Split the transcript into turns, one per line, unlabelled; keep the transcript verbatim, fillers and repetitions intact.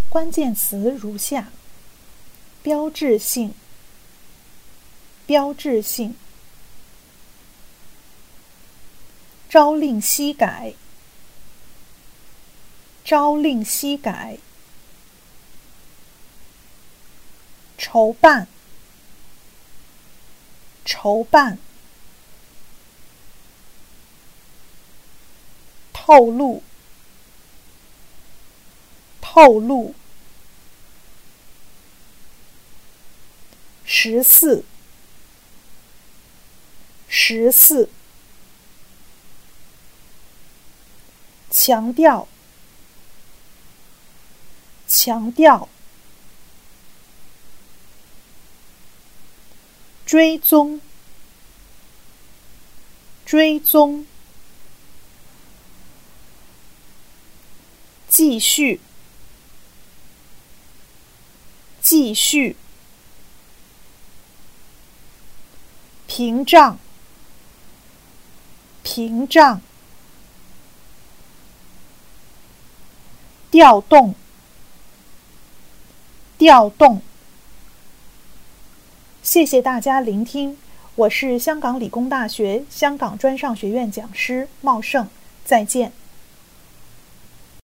关键词如下：标志性，标志性，朝令夕改，朝令夕改，筹办，筹办，透露，透露，十四，十四，强调，强调，追踪，追踪，继续，继续，屏障，屏障，调动，调动。谢谢大家聆听，我是香港理工大学香港专上学院讲师茂盛，再见。